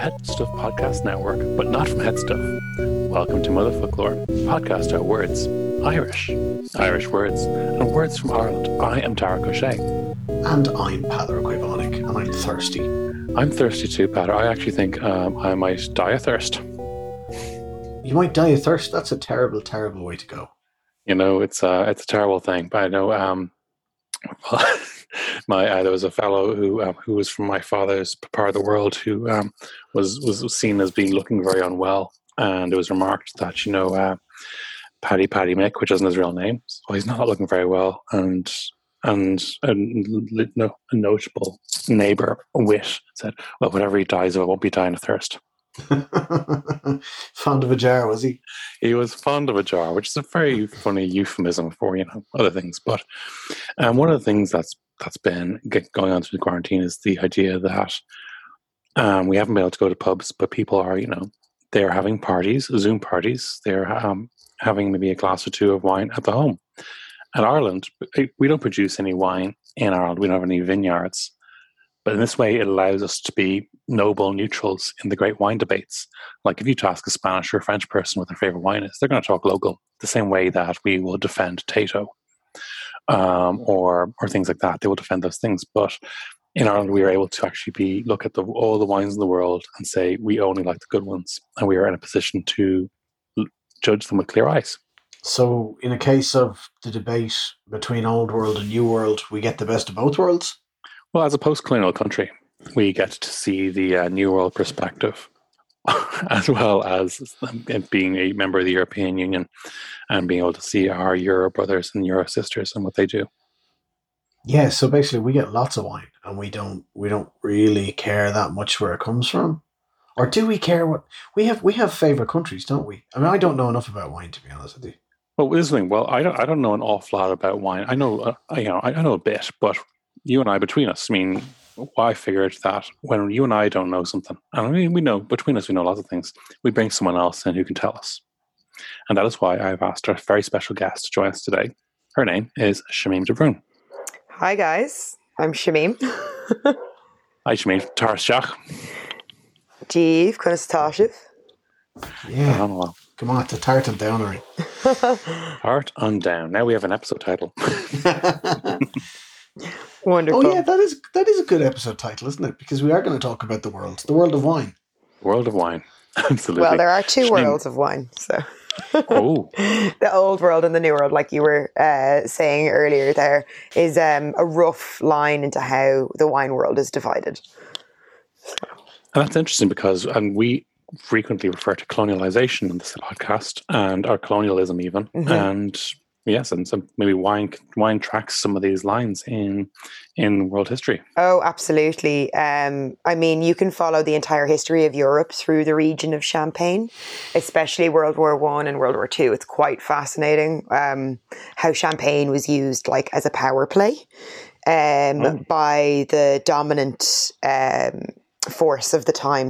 Head Stuff Podcast Network, but not from Head Stuff. Welcome to Mother Folklore, podcast about words, Irish words, and words from Ireland. I am Tara O'Shea. And I'm Peadar Quibonic, and I'm thirsty. I'm thirsty too, Peadar. I actually think I might die of thirst. You might die of thirst? That's a terrible, terrible way to go. You know, it's a terrible thing, but I know there was a fellow who was from my father's part of the world who was seen as being looking very unwell, and it was remarked that Paddy Mick, which isn't his real name, so he's not looking very well, and a notable neighbour wit said, "Well, whatever he dies of, it won't be dying of thirst." Fond of a jar, was he? He was fond of a jar, which is a very funny euphemism for other things. But one of the things that's been going on through the quarantine is the idea that we haven't been able to go to pubs, but people are they're having parties, Zoom parties. They're having maybe a glass or two of wine at the home. In Ireland, we don't produce any wine in Ireland. We don't have any vineyards. But in this way, it allows us to be noble neutrals in the great wine debates. Like if you ask a Spanish or a French person what their favorite wine is, they're going to talk local, the same way that we will defend Tato or things like that. They will defend those things. But in Ireland, we are able to actually look at all the wines in the world and say we only like the good ones, and we are in a position to judge them with clear eyes. So in a case of the debate between old world and new world, we get the best of both worlds? Well, as a post-colonial country, we get to see the New World perspective, as well as being a member of the European Union and being able to see our Euro brothers and Euro sisters and what they do. Yeah, so basically we get lots of wine, and we don't really care that much where it comes from. Or do we care what we have favorite countries, don't we? I mean, I don't know enough about wine, to be honest with you. Well, this thing, I don't know an awful lot about wine. I know I know a bit, but you and I, between us, I mean, I figured that when you and I don't know something, and I mean, we know, between us, we know lots of things, we bring someone else in who can tell us. And that is why I've asked our very special guest to join us today. Her name is Shamim De Brún. Hi, guys. I'm Shamim. Hi, Shamim. Taras Shach. Jeev, Kunastashiv. Yeah. Well. Come on, to Tart and Downery. Tart and Down. Now we have an episode title. Wonderful. Oh yeah, that is a good episode title, isn't it? Because we are going to talk about the world of wine. World of wine, absolutely. Well, there are two worlds of wine, so oh, the old world and the new world, like you were saying earlier. There is a rough line into how the wine world is divided. And that's interesting because, we frequently refer to colonialization in this podcast and our colonialism, even, and. Yes, and so maybe wine tracks some of these lines in world history. Oh, absolutely. I mean, you can follow the entire history of Europe through the region of Champagne, especially World War I and World War II. It's quite fascinating how Champagne was used like as a power play by the dominant force of the time.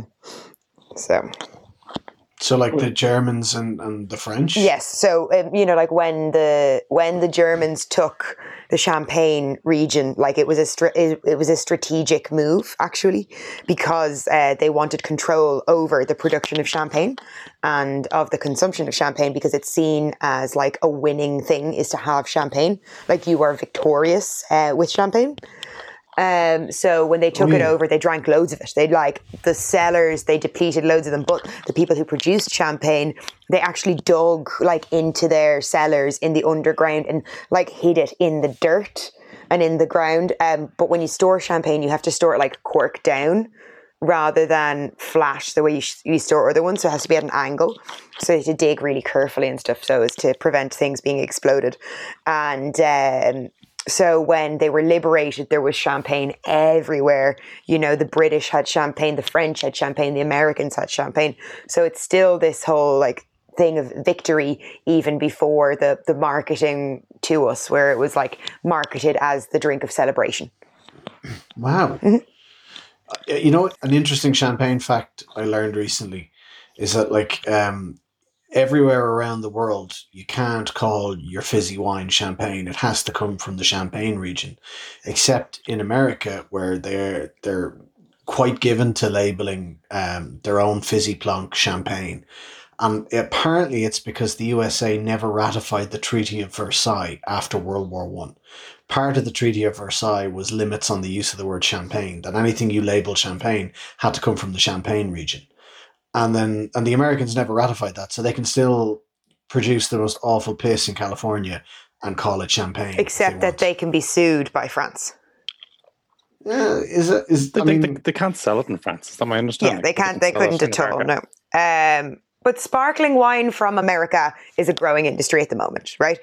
So like the Germans and the French? Yes. So, like when the Germans took the Champagne region, like it was a strategic move, actually, because they wanted control over the production of champagne and of the consumption of champagne, because it's seen as like a winning thing is to have champagne. Like you are victorious with champagne. So when they took it over, they drank loads of it. They the cellars, they depleted loads of them. But the people who produced champagne, they actually dug into their cellars in the underground and hid it in the dirt and in the ground. But when you store champagne, you have to store it cork down rather than flat the way you store other ones. So it has to be at an angle. So you have to dig really carefully and stuff so as to prevent things being exploded. And so when they were liberated, there was champagne everywhere. The British had champagne, the French had champagne, the Americans had champagne. So it's still this whole thing of victory even before the marketing to us, where it was marketed as the drink of celebration. Wow. An interesting champagne fact I learned recently is that everywhere around the world, you can't call your fizzy wine champagne. It has to come from the Champagne region, except in America, where they're quite given to labeling their own fizzy plonk champagne. And apparently it's because the USA never ratified the Treaty of Versailles after World War One. Part of the Treaty of Versailles was limits on the use of the word champagne, that anything you labelled champagne had to come from the Champagne region. And the Americans never ratified that, so they can still produce the most awful piss in California and call it champagne. Except that they can be sued by France. They can't sell it in France. Is that my understanding? Yeah, they can't. They couldn't at all. No. But sparkling wine from America is a growing industry at the moment, right?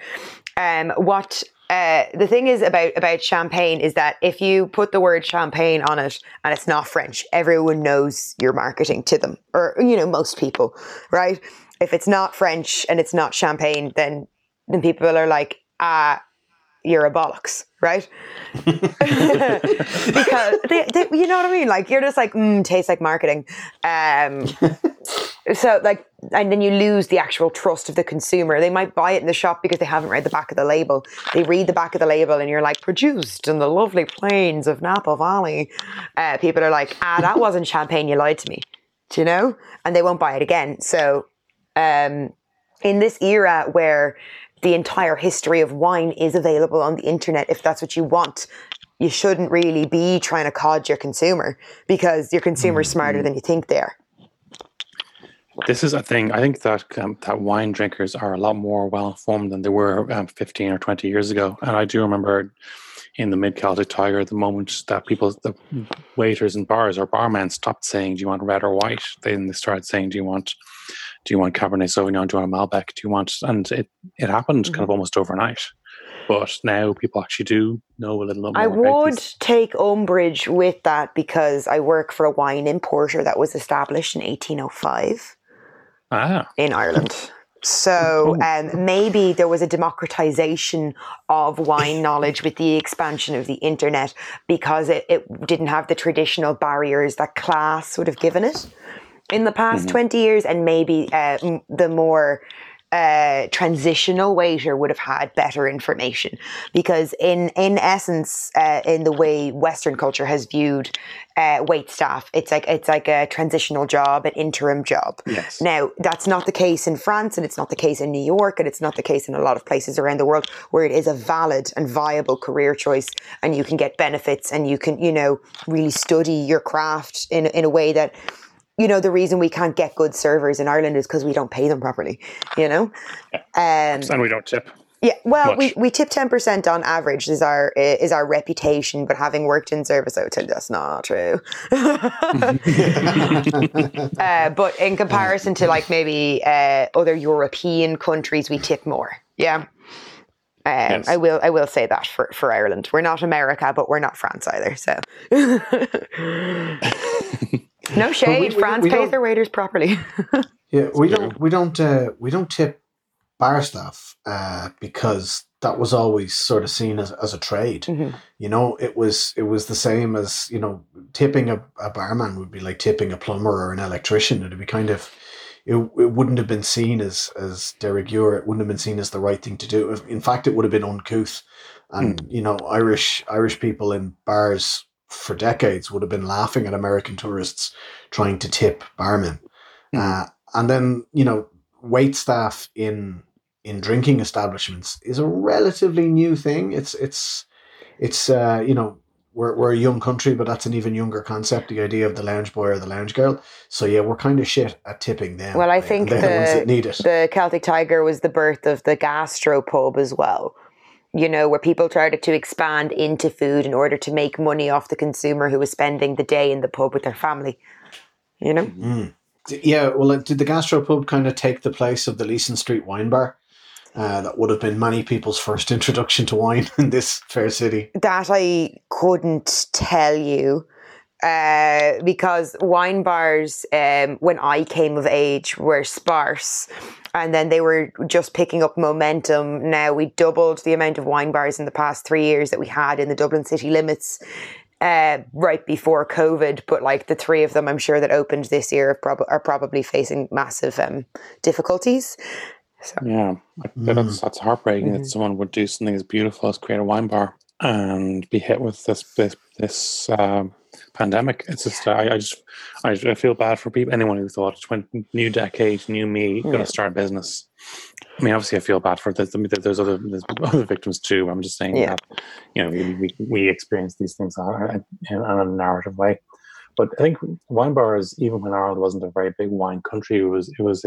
The thing is about champagne is that if you put the word champagne on it and it's not French, everyone knows you're marketing to them, or most people, right? If it's not French and it's not champagne, then people are like, you're a bollocks, right? Because they, you know what I mean? Like, you're just like, tastes like marketing. So like, and then you lose the actual trust of the consumer. They might buy it in the shop because they haven't read the back of the label. They read the back of the label and you're like, produced in the lovely plains of Napa Valley. People are like, that wasn't champagne, you lied to me. Do you know? And they won't buy it again. So in this era where the entire history of wine is available on the internet, if that's what you want, you shouldn't really be trying to cod your consumer, because your consumer is smarter than you think they are. This is a thing. I think that that wine drinkers are a lot more well-informed than they were 15 or 20 years ago. And I do remember in the Mid-Celtic Tiger, the moment that the waiters in bars or barmen stopped saying, do you want red or white? Then they started saying, do you want Cabernet Sauvignon? Do you want a Malbec? Do you want? And it happened kind of almost overnight. But now people actually do know a little bit more. I would take umbrage with that because I work for a wine importer that was established in 1805 in Ireland. So maybe there was a democratization of wine knowledge with the expansion of the internet, because it didn't have the traditional barriers that class would have given it in the past 20 years. And maybe the more transitional waiter would have had better information, because in essence, in the way Western culture has viewed wait staff, it's like a transitional job, an interim job. Yes. Now, that's not the case in France, and it's not the case in New York, and it's not the case in a lot of places around the world where it is a valid and viable career choice, and you can get benefits, and you can really study your craft in a way that, the reason we can't get good servers in Ireland is because we don't pay them properly, And we don't tip. Yeah, well, we tip 10% on average is our reputation, but having worked in service, I would tell you that's not true. But in comparison to like maybe other European countries, we tip more. Yeah. Yes. I will say that for Ireland. We're not America, but we're not France either. So no shade. France pays their waiters properly. Yeah, we don't tip bar staff because that was always sort of seen as a trade. Mm-hmm. It was the same as tipping a barman would be like tipping a plumber or an electrician. It'd be kind of it wouldn't have been seen as de rigueur. It wouldn't have been seen as the right thing to do. In fact, it would have been uncouth. And Irish people in bars for decades would have been laughing at American tourists trying to tip barmen. And then, wait staff in drinking establishments is a relatively new thing. It's we're a young country, but that's an even younger concept, the idea of the lounge boy or the lounge girl. So yeah, we're kind of shit at tipping them. Well, I think the Celtic Tiger was the birth of the gastropub as well. Where people started to expand into food in order to make money off the consumer who was spending the day in the pub with their family. Yeah, well, did the gastropub kind of take the place of the Leeson Street wine bar? That would have been many people's first introduction to wine in this fair city. That I couldn't tell you, because wine bars, when I came of age, were sparse. And then they were just picking up momentum. Now we doubled the amount of wine bars in the past 3 years that we had in the Dublin city limits right before COVID. But like the three of them, I'm sure that opened this year are probably facing massive difficulties. So. Yeah, that's heartbreaking that someone would do something as beautiful as create a wine bar and be hit with this pandemic. It's just I feel bad for people. Anyone who thought new decade, new me, going to start a business. I mean, obviously, I feel bad for there's other victims too. I'm just saying that we experience these things in a narrative way. But I think wine bars, even when Ireland wasn't a very big wine country, it was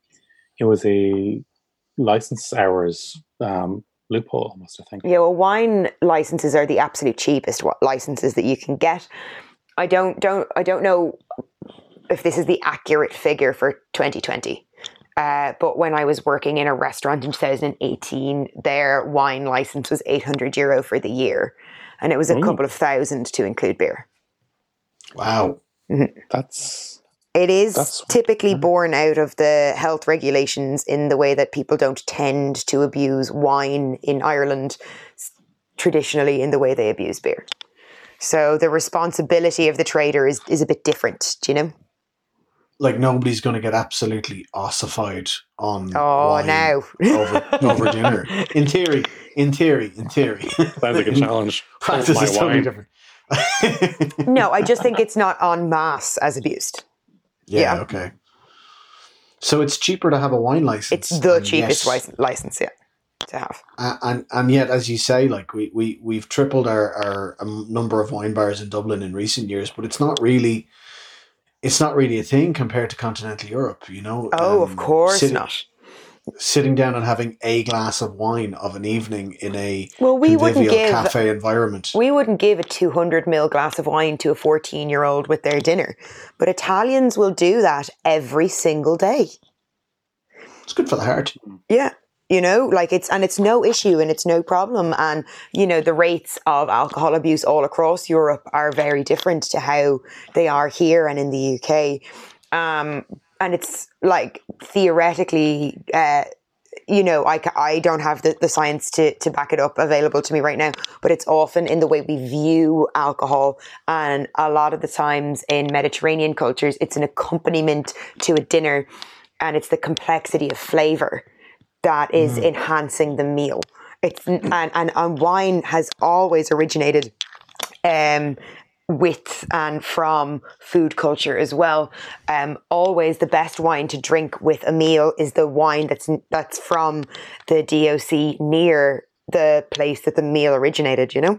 a license hours loophole almost, I think. Yeah, well, wine licenses are the absolute cheapest licenses that you can get. I don't know if this is the accurate figure for 2020. But when I was working in a restaurant in 2018, their wine license was €800 for the year. And it was a couple of thousand to include beer. Wow. Mm-hmm. It is typically born out of the health regulations in the way that people don't tend to abuse wine in Ireland traditionally in the way they abuse beer. So the responsibility of the trader is a bit different, do you know? Like nobody's going to get absolutely ossified on wine now over dinner. In theory. Sounds like a challenge. Practice is totally different. No, I just think it's not en masse as abused. Yeah, okay. So it's cheaper to have a wine license. It's the cheapest license, to have. And yet, as you say, like we've tripled our number of wine bars in Dublin in recent years, but it's not really a thing compared to continental Europe, you know. Oh, of course not. Sitting down and having a glass of wine of an evening in a convivial cafe environment. We wouldn't give a 200ml glass of wine to a 14-year-old with their dinner. But Italians will do that every single day. It's good for the heart. Yeah. You know, like it's no issue and it's no problem. And, you know, the rates of alcohol abuse all across Europe are very different to how they are here and in the UK. And it's like theoretically, you know, I don't have the science to back it up available to me right now, but it's often in the way we view alcohol. And a lot of the times in Mediterranean cultures, it's an accompaniment to a dinner and it's the complexity of flavor that is enhancing the meal. And wine has always originated with and from food culture as well. Always the best wine to drink with a meal is the wine that's from the DOC near the place that the meal originated, you know?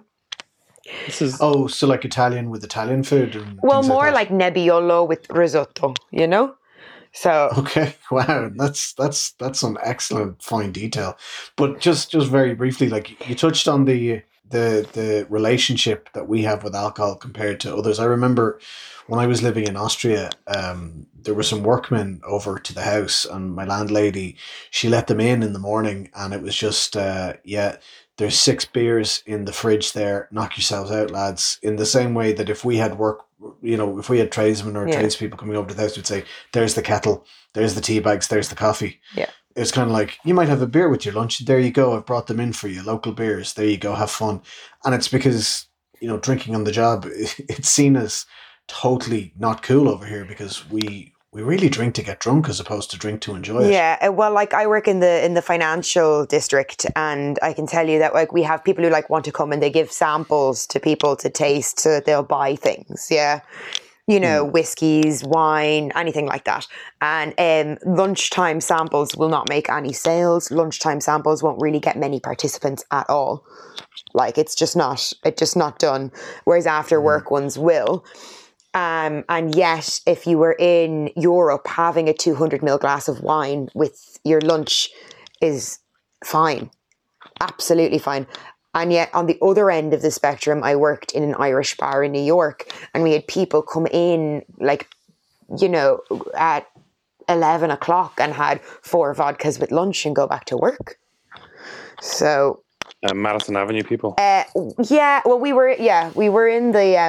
So like Italian with Italian food? And well, more like Nebbiolo with risotto, you know? So okay, wow, that's some excellent fine detail. But just very briefly, like you touched on the relationship that we have with alcohol compared to others. I remember when I was living in Austria, there were some workmen over to the house, and my landlady, she let them in the morning, and it was just there's 6 beers in the fridge there. Knock yourselves out, lads. In the same way that if we had if we had tradesmen or tradespeople coming over to the house, we'd say, there's the kettle, there's the tea bags, there's the coffee. Yeah. It's kind of like, you might have a beer with your lunch. There you go. I've brought them in for you. Local beers. There you go. Have fun. And it's because, you know, drinking on the job, it's seen as totally not cool over here because we really drink to get drunk as opposed to drink to enjoy it. Yeah, well, like I work in the financial district, and I can tell you that like we have people who like want to come and they give samples to people to taste so that they'll buy things. Yeah. You know, whiskies, wine, anything like that. And lunchtime samples will not make any sales. Lunchtime samples won't really get many participants at all. Like it's just not done. Whereas after work ones will. And yet, if you were in Europe, having a 200ml glass of wine with your lunch is fine. Absolutely fine. And yet, on the other end of the spectrum, I worked in an Irish bar in New York, and we had people come in, like, you know, at 11 o'clock and had 4 vodkas with lunch and go back to work. So... Madison Avenue people? Yeah, well, we were in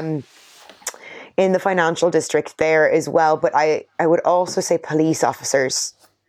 the financial district there as well, but I would also say police officers.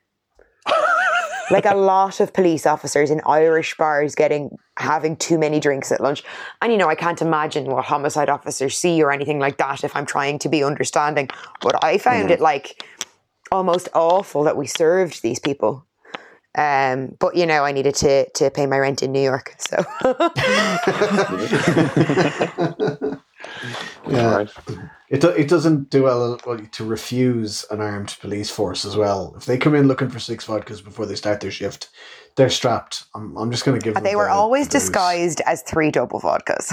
Like a lot of police officers in Irish bars having too many drinks at lunch. And, you know, I can't imagine what homicide officers see or anything like that if I'm trying to be understanding. But I found it like almost awful that we served these people. But, you know, I needed to pay my rent in New York. So Yeah. Right. It doesn't do well to refuse an armed police force as well. If they come in looking for 6 vodkas before they start their shift, they're strapped. I'm just going to give them. They were always the booze. disguised as 3 double vodkas.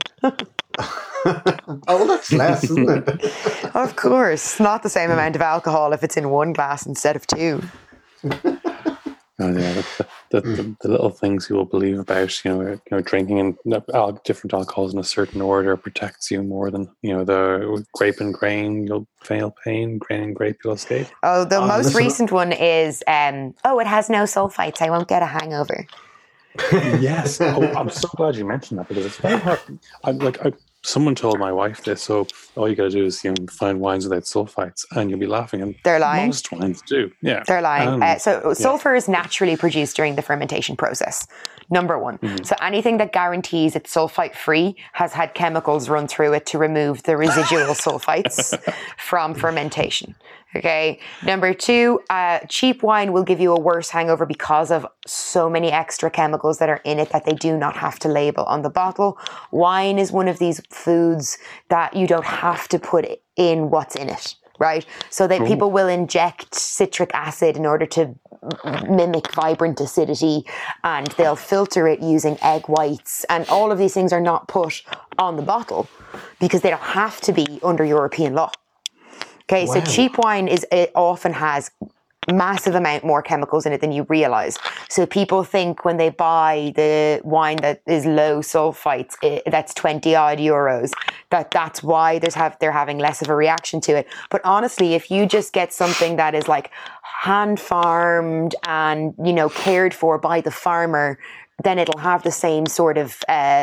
Oh, that's less, isn't it? Of course, not the same amount of alcohol if it's in 1 glass instead of 2. Oh, yeah, the little things you will believe about, drinking and different alcohols in a certain order protects you more than, the grape and grain, you'll fail pain, grain and grape, you'll escape. Oh, the most recent one is, it has no sulfites, I won't get a hangover. Yes. Oh, I'm so glad you mentioned that because it's very hard. Someone told my wife this, so all you got to do is find wines without sulfites, and you'll be laughing. And they're lying. Most wines do. Yeah, they're lying. Sulfur is naturally produced during the fermentation process. Number 1. Mm-hmm. So anything that guarantees it's sulfite free has had chemicals run through it to remove the residual sulfites from fermentation. Okay. Number 2, cheap wine will give you a worse hangover because of so many extra chemicals that are in it that they do not have to label on the bottle. Wine is one of these foods that you don't have to put in what's in it, right? So that people will inject citric acid in order to mimic vibrant acidity, and they'll filter it using egg whites, and all of these things are not put on the bottle because they don't have to be under European law. Okay, wow. So cheap wine it often has massive amount more chemicals in it than you realize. So people think when they buy the wine that is low sulfites, that's 20 odd euros, that's why they're having less of a reaction to it. But honestly, if you just get something that is like hand farmed and, cared for by the farmer, then it'll have the same sort of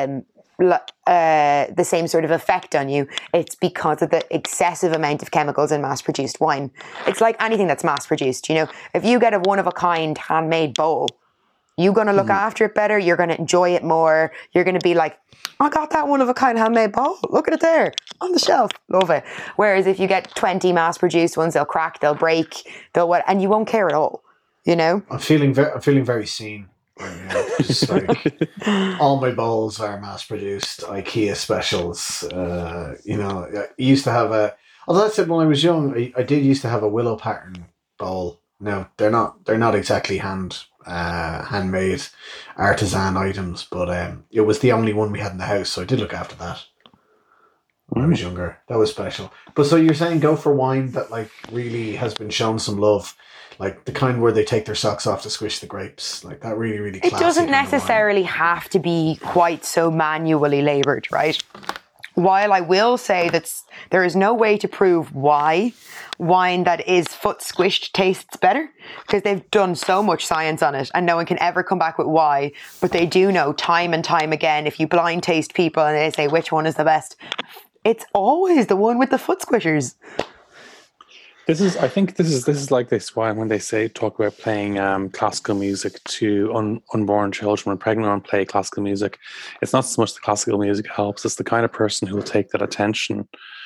effect on you. It's because of the excessive amount of chemicals in mass-produced wine. It's like anything that's mass-produced. If you get a one-of-a-kind handmade bowl, you're going to look after it better. You're going to enjoy it more. You're going to be like, I got that one-of-a-kind handmade bowl. Look at it there on the shelf. Love it. Whereas if you get 20 mass-produced ones, they'll crack, they'll break, and you won't care at all. I'm feeling very seen. Just like all my bowls are mass produced IKEA specials. I used to have although I said when I was young, I did used to have a willow pattern bowl. Now they're not exactly handmade artisan items, but it was the only one we had in the house, so I did look after that when I was younger. That was special. But so you're saying go for wine that like really has been shown some love. Like the kind where they take their socks off to squish the grapes. Like that really, really classy. It doesn't necessarily have to be quite so manually laboured, right? While I will say that there is no way to prove why wine that is foot squished tastes better, because they've done so much science on it and no one can ever come back with why. But they do know time and time again, if you blind taste people and they say which one is the best, it's always the one with the foot squishers. I think this is like this why when they talk about playing classical music to unborn children when pregnant and play classical music, it's not so much the classical music helps, it's the kind of person who will take that attention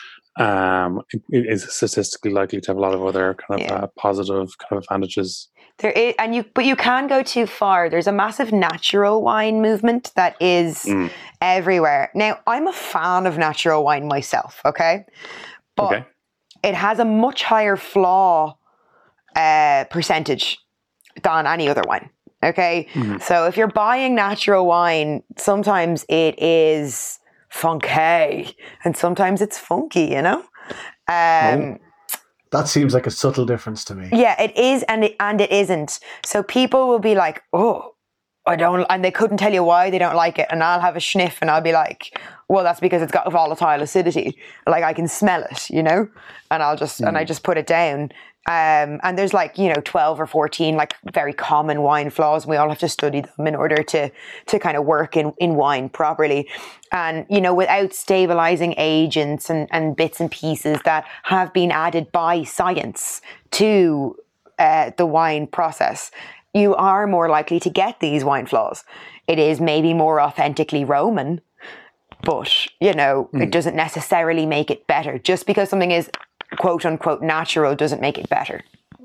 is statistically likely to have a lot of other kind of positive kind of advantages. There is, but you can go too far. There's a massive natural wine movement that is everywhere. Now, I'm a fan of natural wine myself, okay? But it has a much higher flaw percentage than any other wine, okay? Mm-hmm. So if you're buying natural wine, sometimes it is funky and sometimes it's funky, That seems like a subtle difference to me. Yeah, it is and it isn't. So people will be like, oh, I don't, and they couldn't tell you why they don't like it. And I'll have a sniff and I'll be like, well, that's because it's got volatile acidity. Like I can smell it, and I'll just, and I just put it down. And there's 12 or 14 like very common wine flaws. And we all have to study them in order to kind of work in wine properly. And, without stabilizing agents and bits and pieces that have been added by science to the wine process, you are more likely to get these wine flaws. It is maybe more authentically Roman, but, it doesn't necessarily make it better. Just because something is quote unquote natural doesn't make it better,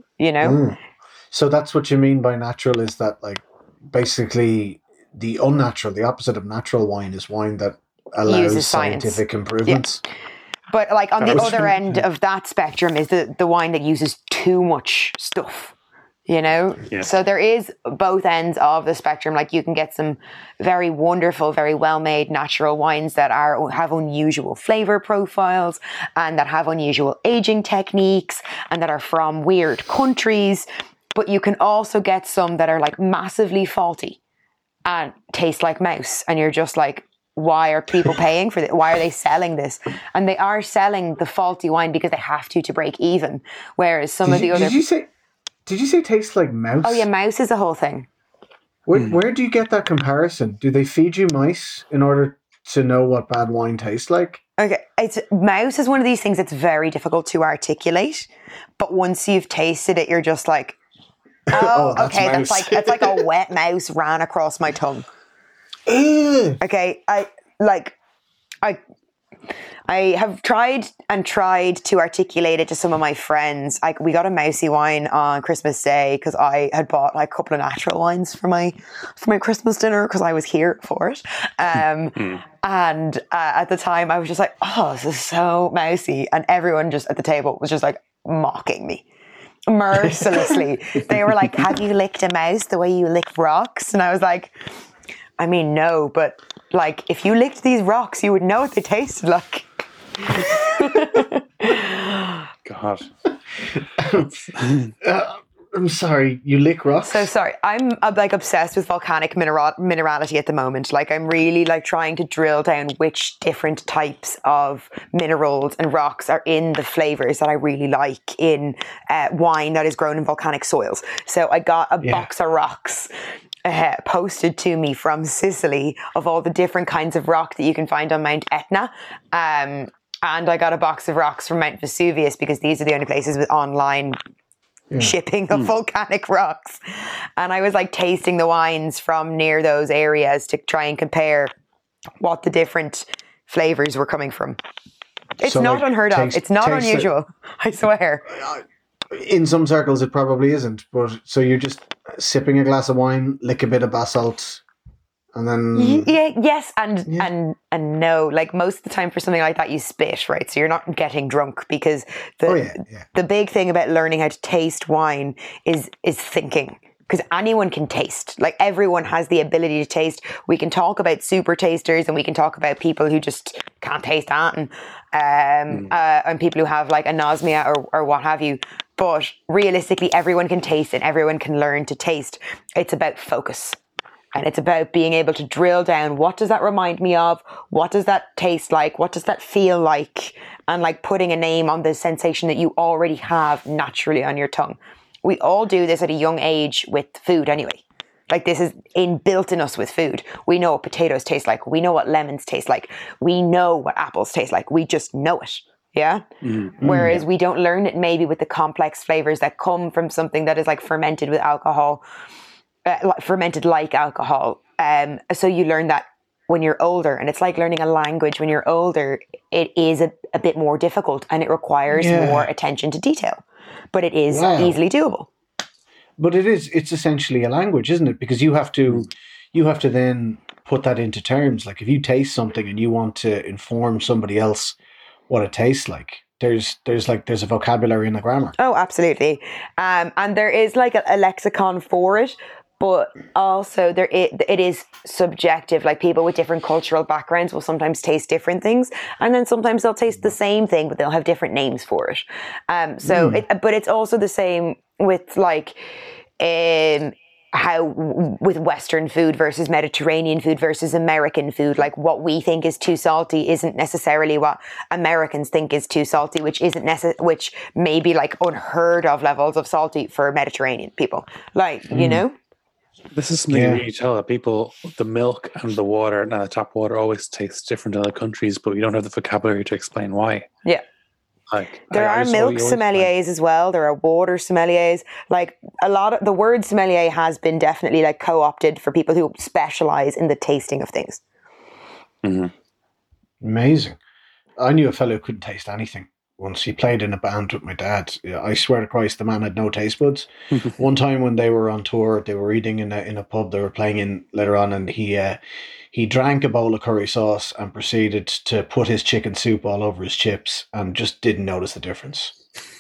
So that's what you mean by natural, is that like basically the unnatural, the opposite of natural wine is wine that allows uses science. scientific improvements. Yeah. But like on That the was other really end of that spectrum is the wine that uses too much stuff, you know? Yeah. So there is both ends of the spectrum. Like you can get some very wonderful, very well-made natural wines that have unusual flavor profiles and that have unusual aging techniques and that are from weird countries. But you can also get some that are like massively faulty and taste like mouse. And you're just like, why are people paying for this? Why are they selling this? And they are selling the faulty wine because they have to break even. Whereas some of the other... Did you say tastes like mouse? Oh yeah, mouse is the whole thing. Where do you get that comparison? Do they feed you mice in order to know what bad wine tastes like? Okay, mouse is one of these things that's very difficult to articulate. But once you've tasted it, you're just like, oh that's okay, mouse. that's like a wet mouse ran across my tongue. Okay, I have tried to articulate it to some of my friends. We got a mousy wine on Christmas Day because I had bought like a couple of natural wines for my Christmas dinner because I was here for it. And at the time I was just like, oh, this is so mousy. And everyone just at the table was just like mocking me mercilessly. They were like, have you licked a mouse the way you lick rocks? And I was like, I mean, no, but like if you licked these rocks, you would know what they tasted like. God. I'm sorry, you lick rocks? So sorry, I'm like obsessed with volcanic minerality at the moment. Like I'm really like trying to drill down which different types of minerals and rocks are in the flavors that I really like in wine that is grown in volcanic soils. So I got a box of rocks posted to me from Sicily of all the different kinds of rock that you can find on Mount Etna. And I got a box of rocks from Mount Vesuvius because these are the only places with online shipping of volcanic rocks. And I was like tasting the wines from near those areas to try and compare what the different flavors were coming from. It's so not like unheard of. It's not unusual. I swear. In some circles it probably isn't, but so you're just sipping a glass of wine, lick a bit of basalt, and then yes and no. Like most of the time for something like that you spit, right? So you're not getting drunk because the big thing about learning how to taste wine is thinking. Because anyone can taste. Like everyone has the ability to taste. We can talk about super tasters and we can talk about people who just can't taste anything, and people who have like anosmia or what have you. But realistically, everyone can taste and everyone can learn to taste. It's about focus. And it's about being able to drill down. What does that remind me of? What does that taste like? What does that feel like? And like putting a name on the sensation that you already have naturally on your tongue. We all do this at a young age with food anyway. Like this is inbuilt in us with food. We know what potatoes taste like. We know what lemons taste like. We know what apples taste like. We just know it. Yeah. Whereas we don't learn it maybe with the complex flavors that come from something that is like fermented with alcohol, fermented like alcohol. So you learn that when you're older, and it's like learning a language. When you're older, it is a bit more difficult and it requires more attention to detail, but it is easily doable. But it's essentially a language, isn't it? Because you have to then put that into terms. Like if you taste something and you want to inform somebody else what it tastes like, there's a vocabulary and a grammar. Oh, absolutely. And there is like a lexicon for it, but also it is subjective. Like people with different cultural backgrounds will sometimes taste different things, and then sometimes they'll taste the same thing, but they'll have different names for it. But it's also the same with like how with Western food versus Mediterranean food versus American food. Like what we think is too salty isn't necessarily what Americans think is too salty, which which may be like unheard of levels of salty for Mediterranean people. Like, you know? This is something you tell that people, the milk and the water and the tap water always tastes different in other countries, but you don't have the vocabulary to explain why. Yeah. Like there are milk sommeliers as well. There are water sommeliers. Like a lot of the word sommelier has been definitely like co-opted for people who specialize in the tasting of things. Mm-hmm. Amazing. I knew a fellow who couldn't taste anything. once. He played in a band with my dad. I swear to Christ, the man had no taste buds. One time when they were on tour, they were eating in a pub they were playing in later on, and he drank a bowl of curry sauce and proceeded to put his chicken soup all over his chips and just didn't notice the difference.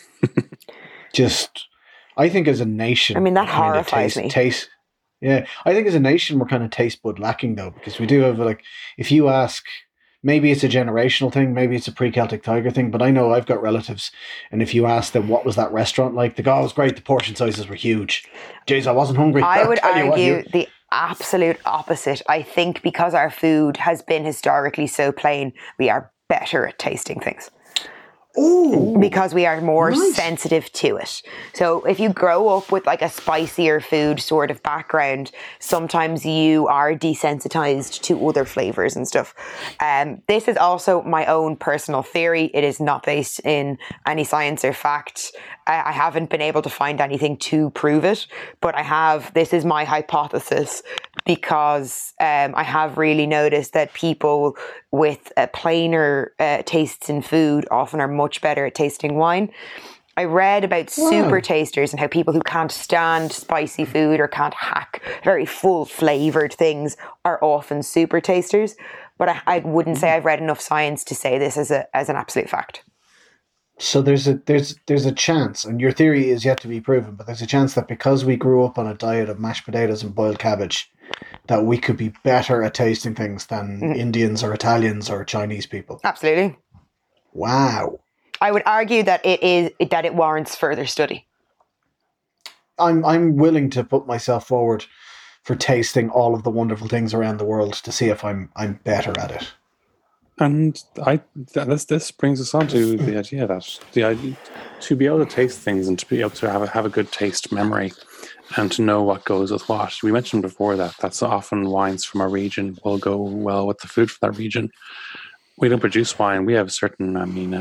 I think as a nation, I mean, that horrifies me. Yeah, I think as a nation we're kind of taste bud lacking though, because we do have if you ask, maybe it's a generational thing, maybe it's a pre-Celtic Tiger thing, but I know I've got relatives, and if you ask them what was that restaurant like, they go, "Oh, it was great, the portion sizes were huge." Jeez, I wasn't hungry. I would argue the absolute opposite. I think because our food has been historically so plain, we are better at tasting things. Ooh, because we are more sensitive to it. So if you grow up with like a spicier food sort of background, sometimes you are desensitized to other flavors and stuff. This is also my own personal theory. It is not based in any science or fact. I haven't been able to find anything to prove it, but this is my hypothesis, because I have really noticed that people with plainer tastes in food often are much better at tasting wine. I read about super tasters and how people who can't stand spicy food or can't hack very full flavored things are often super tasters, but I wouldn't say I've read enough science to say this as an absolute fact. So there's a chance, and your theory is yet to be proven, but there's a chance that because we grew up on a diet of mashed potatoes and boiled cabbage, that we could be better at tasting things than Indians or Italians or Chinese people. Absolutely. Wow. I would argue that it warrants further study. I'm willing to put myself forward for tasting all of the wonderful things around the world to see if I'm better at it. And this brings us on to the idea that to be able to taste things and to be able to have a good taste memory and to know what goes with what. We mentioned before that's often wines from a region will go well with the food from that region. We don't produce wine. We have certain,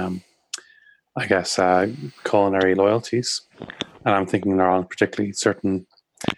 culinary loyalties, and I'm thinking there are particularly certain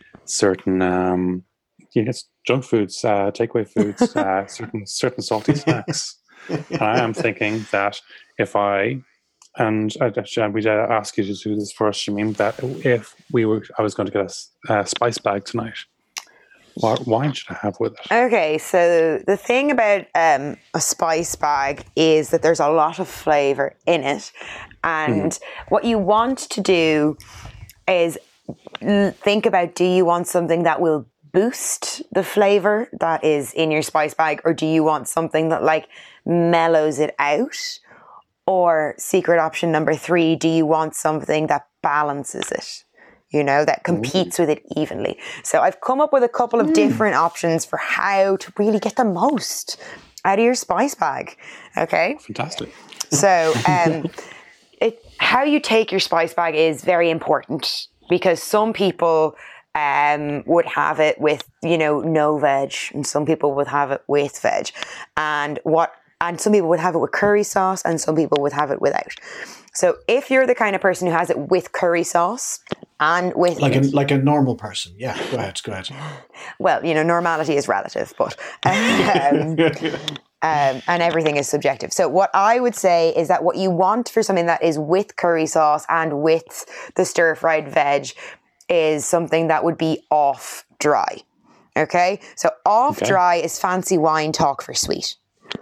junk foods, takeaway foods, certain salty snacks. And I am thinking that if I would ask you to do this for us, Shamim, that if I was going to get a spice bag tonight, what wine should I have with it? Okay, so the thing about a spice bag is that there's a lot of flavour in it, and what you want to do is think about, do you want something that will boost the flavour that is in your spice bag, or do you want something that like mellows it out? Or secret option number 3, do you want something that balances it? That competes with it evenly. So I've come up with a couple of different options for how to really get the most out of your spice bag. Okay? Fantastic. So how you take your spice bag is very important, because some people would have it with, no veg, and some people would have it with veg. And some people would have it with curry sauce, and some people would have it without. So if you're the kind of person who has it with curry sauce and with like a normal person, yeah, go ahead. Well, normality is relative, but and everything is subjective. So what I would say is that what you want for something that is with curry sauce and with the stir-fried veg is something that would be off dry. Okay, so off dry is fancy wine talk for sweet.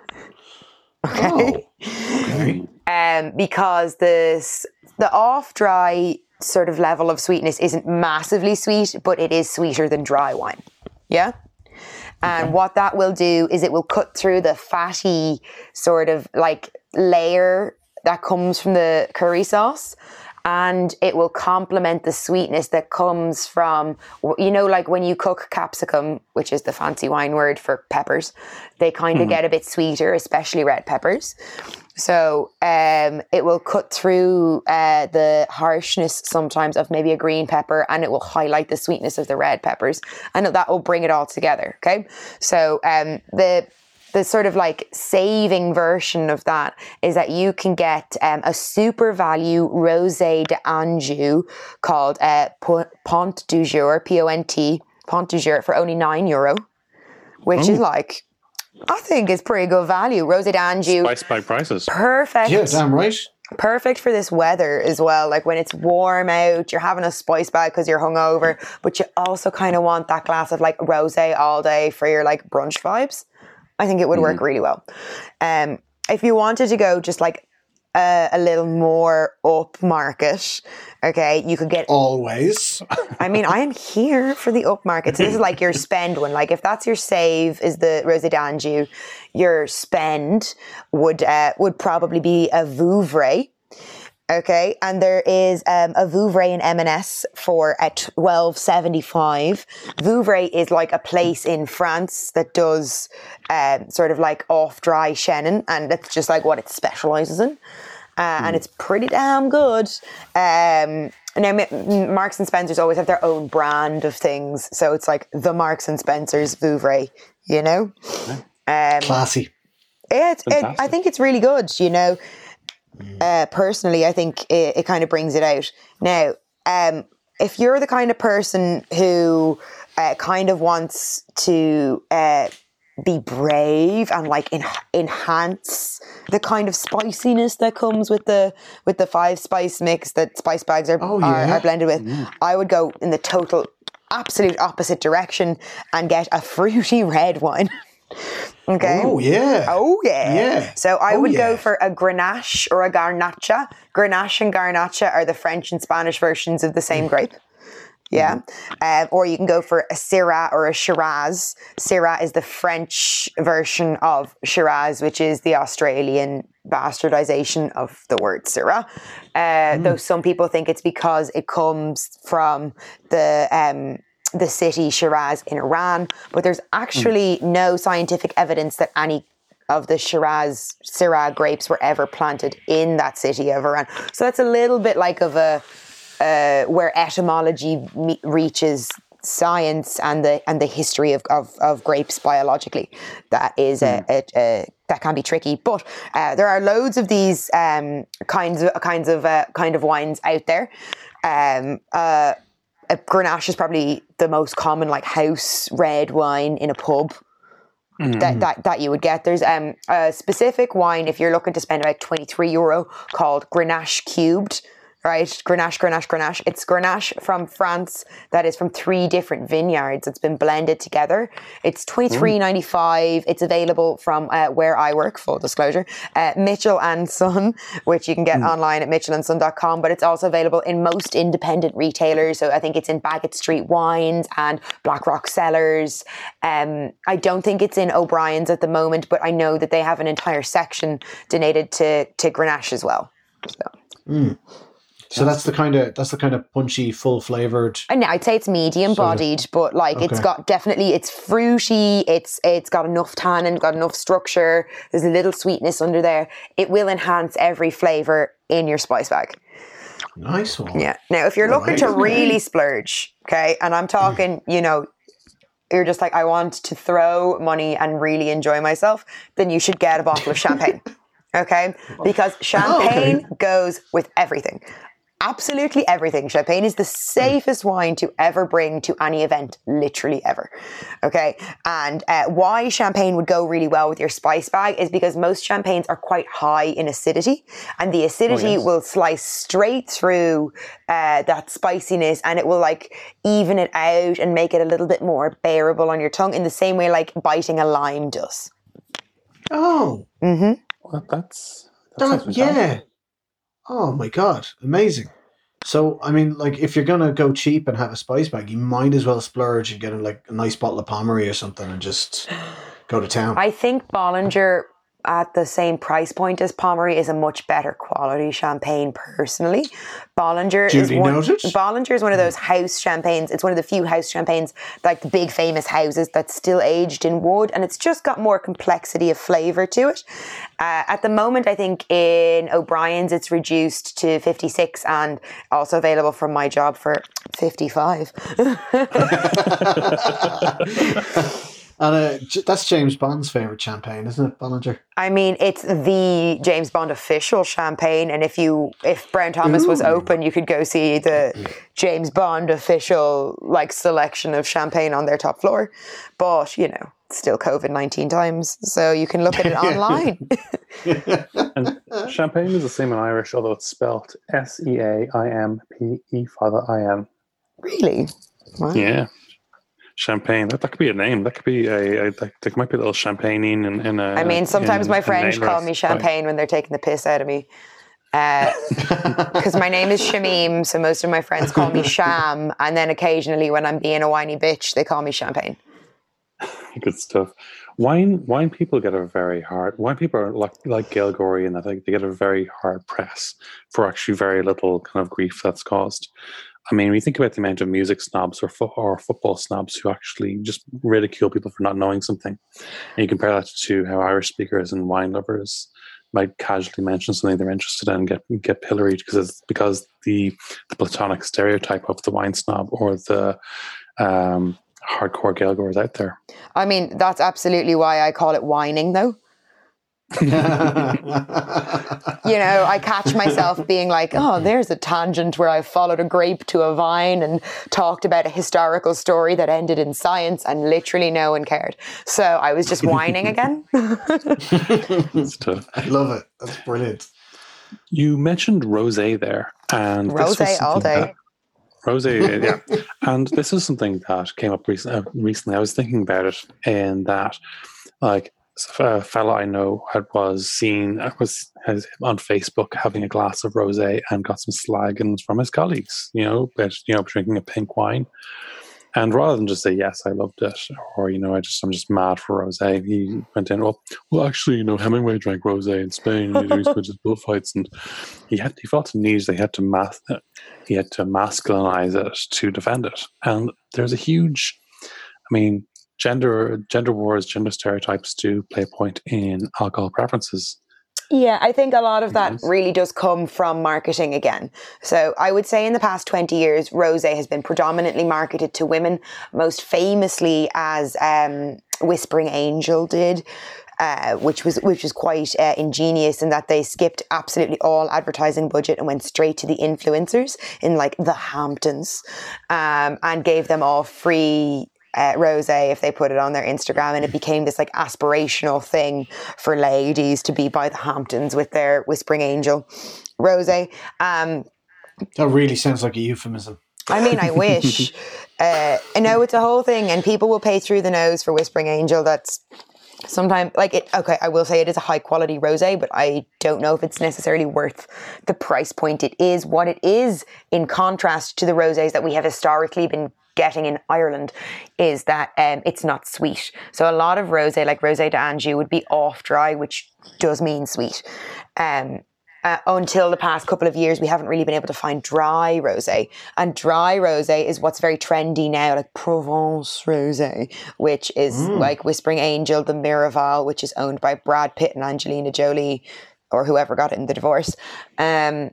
Okay. Because the off dry sort of level of sweetness isn't massively sweet, but it is sweeter than dry wine. Yeah. And what that will do is it will cut through the fatty sort of like layer that comes from the curry sauce, and it will complement the sweetness that comes from, like when you cook capsicum, which is the fancy wine word for peppers, they kind of get a bit sweeter, especially red peppers. So it will cut through the harshness sometimes of maybe a green pepper, and it will highlight the sweetness of the red peppers, and that will bring it all together. Okay. So the sort of like saving version of that is that you can get a super value rosé d'Anjou called Pont du Jour, Pont du Jour, for only €9, which is like, I think is pretty good value. Rosé d'Anjou. Spice bag prices. Perfect. Yeah, damn right. Perfect for this weather as well. Like when it's warm out, you're having a spice bag because you're hungover, but you also kind of want that glass of like rosé all day for your like brunch vibes. I think it would work really well. If you wanted to go just like a little more upmarket, okay, you could get Always. I mean, I am here for the upmarket. So this is like your spend one. Like if that's your save is the Rosé d'Anjou, your spend would probably be a Vouvray. Okay, and there is a Vouvray in M&S for at $12.75. Vouvray is like a place in France that does sort of like off-dry Chenin, and that's just like what it specialises in. And it's pretty damn good. Now, Marks and Spencer's always have their own brand of things. So it's like the Marks and Spencer's Vouvray, you know? Classy. I think it's really good, you know? Personally, I think it kind of brings it out. Now, if you're the kind of person who kind of wants to be brave and like enhance the kind of spiciness that comes with the 5-spice mix that spice bags are blended with, I would go in the total absolute opposite direction and get a fruity red wine. Okay. Oh yeah. Oh yeah. Yeah. So I would go for a Grenache or a Garnacha. Grenache and Garnacha are the French and Spanish versions of the same grape. Yeah. Or you can go for a Syrah or a Shiraz. Syrah is the French version of Shiraz, which is the Australian bastardization of the word Syrah. Though some people think it's because it comes from the city Shiraz in Iran, but there's actually no scientific evidence that any of the Syrah grapes were ever planted in that city of Iran. So that's a little bit like of a where etymology reaches science and the history of grapes biologically. That is that can be tricky, but there are loads of these kinds of wines out there. Grenache is probably the most common like house red wine in a pub that you would get. There's a specific wine if you're looking to spend about €23 called Grenache Cubed. Right, Grenache. It's Grenache from France that is from 3 different vineyards. It's been blended together. It's $23.95. It's available from where I work, full disclosure, Mitchell and Son, which you can get online at mitchellandson.com, but it's also available in most independent retailers. So I think it's in Bagot Street Wines and Blackrock Cellars. I don't think it's in O'Brien's at the moment, but I know that they have an entire section donated to Grenache as well. So that's the kind of punchy, full flavored. And I'd say it's medium bodied, but like it's got it's fruity. It's got enough tannin, got enough structure. There's a little sweetness under there. It will enhance every flavor in your spice bag. Nice one. Yeah. Now, if you're looking to really splurge, okay, and I'm talking, you know, you're just like, I want to throw money and really enjoy myself, then you should get a bottle of champagne. Okay, because champagne goes with everything. Absolutely everything. Champagne is the safest wine to ever bring to any event, literally ever. Okay, and why champagne would go really well with your spice bag is because most champagnes are quite high in acidity, and the acidity will slice straight through that spiciness, and it will like even it out and make it a little bit more bearable on your tongue in the same way like biting a lime does. Oh. Mm-hmm. Well, that's yeah. Oh my God, amazing. So, I mean, like, if you're going to go cheap and have a spice bag, you might as well splurge and get a nice bottle of Pommery or something and just go to town. I think Bollinger, at the same price point as Pommery, is a much better quality champagne, personally. Bollinger is one of those house champagnes. It's one of the few house champagnes, like the big famous houses, that's still aged in wood, and it's just got more complexity of flavour to it. At the moment, I think in O'Brien's it's reduced to 56 and also available from my job for 55. And that's James Bond's favourite champagne, isn't it, Bollinger? I mean, it's the James Bond official champagne, and if Brown Thomas was open, you could go see the James Bond official like selection of champagne on their top floor. But, you know, it's still COVID-19 times, so you can look at it online. And champagne is the same in Irish, although it's spelt Seaimpe, Father I-N. Really? Wow. Yeah. Champagne. That could be a name. That could be there might be a little champagne in a. I mean, sometimes my French call me right? Champagne when they're taking the piss out of me. Because my name is Shamim, so most of my friends call me Sham, and then occasionally when I'm being a whiny bitch, they call me Champagne. Good stuff. Wine people get a very hard. Wine people are like Gail Gorey, and I think they get a very hard press for actually very little kind of grief that's caused. I mean, when you think about the amount of music snobs or football snobs who actually just ridicule people for not knowing something, and you compare that to how Irish speakers and wine lovers might casually mention something they're interested in and get pilloried because the platonic stereotype of the wine snob or the hardcore Gael Gore is out there. I mean, that's absolutely why I call it whining, though. You know, I catch myself being like, oh, there's a tangent where I followed a grape to a vine and talked about a historical story that ended in science and literally no one cared. So I was just whining again. That's tough. I love it. That's brilliant. You mentioned rosé there. And rosé all day. Rosé, yeah. And this is something that came up recently. I was thinking about it in that, like, a fella I know was on Facebook having a glass of rosé and got some slag from his colleagues, drinking a pink wine. And rather than just say, yes, I loved it, or, I'm just mad for rosé, he went in, well, actually, Hemingway drank rosé in Spain, he used to just bullfights, and he felt the need, he had to masculinize it to defend it. And there's a huge, gender wars, gender stereotypes do play a point in alcohol preferences. Yeah, I think a lot of that really does come from marketing again. So I would say in the past 20 years, rosé has been predominantly marketed to women, most famously as Whispering Angel did, which was quite ingenious in that they skipped absolutely all advertising budget and went straight to the influencers in like the Hamptons, and gave them all free rosé if they put it on their Instagram, and it became this like aspirational thing for ladies to be by the Hamptons with their Whispering Angel rosé. That really sounds like a euphemism. I mean, I wish. I know it's a whole thing, and people will pay through the nose for Whispering Angel. That's sometimes I will say it is a high quality rosé, but I don't know if it's necessarily worth the price point it is. What it is, in contrast to the rosés that we have historically been getting in Ireland, is that it's not sweet. So a lot of rosé, like Rosé d'Anjou, would be off dry, which does mean sweet. Until the past couple of years, we haven't really been able to find dry rosé. And dry rosé is what's very trendy now, like Provence rosé, which is like Whispering Angel, the Miraval, which is owned by Brad Pitt and Angelina Jolie, or whoever got it in the divorce, and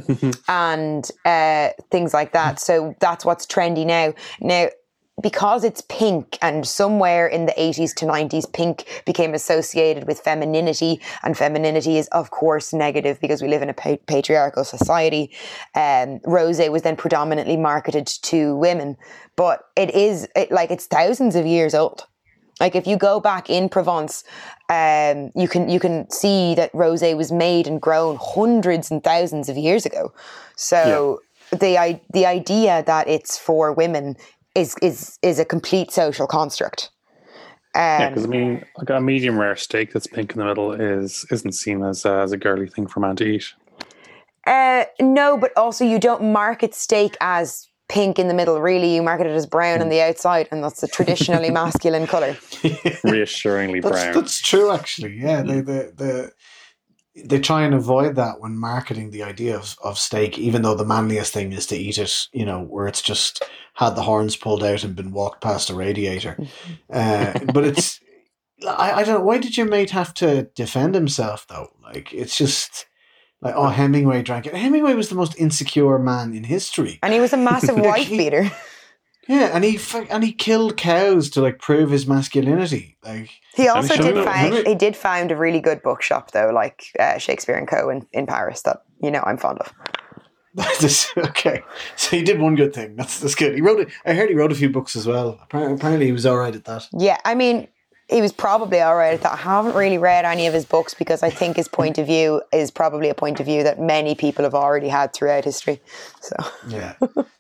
things like that. So that's what's trendy now. Now, because it's pink, and somewhere in the 80s to 90s, pink became associated with femininity, and femininity is, of course, negative because we live in a patriarchal society. Rosé was then predominantly marketed to women, but it's thousands of years old. Like if you go back in Provence, you can see that rosé was made and grown hundreds and thousands of years ago. So the idea that it's for women is a complete social construct. Because like a medium rare steak that's pink in the middle isn't seen as a girly thing for a man to eat. No, but also you don't market steak as pink in the middle. Really, you market it as brown on the outside, and that's a traditionally masculine colour. Reassuringly brown. That's true, actually. Yeah, they try and avoid that when marketing the idea of steak, even though the manliest thing is to eat it, where it's just had the horns pulled out and been walked past a radiator. But it's, I don't know, why did your mate have to defend himself though? Like, it's just like, oh, Hemingway drank it. Hemingway was the most insecure man in history. And he was a massive wife beater. Yeah, and he killed cows to like prove his masculinity. Like he also did found a really good bookshop though, like Shakespeare & Co. in Paris that I'm fond of. Okay, so he did one good thing. That's good. He wrote it. I heard he wrote a few books as well. Apparently, he was all right at that. Yeah, I mean, he was probably all right at that. I haven't really read any of his books because I think his point of view is probably a point of view that many people have already had throughout history. So yeah,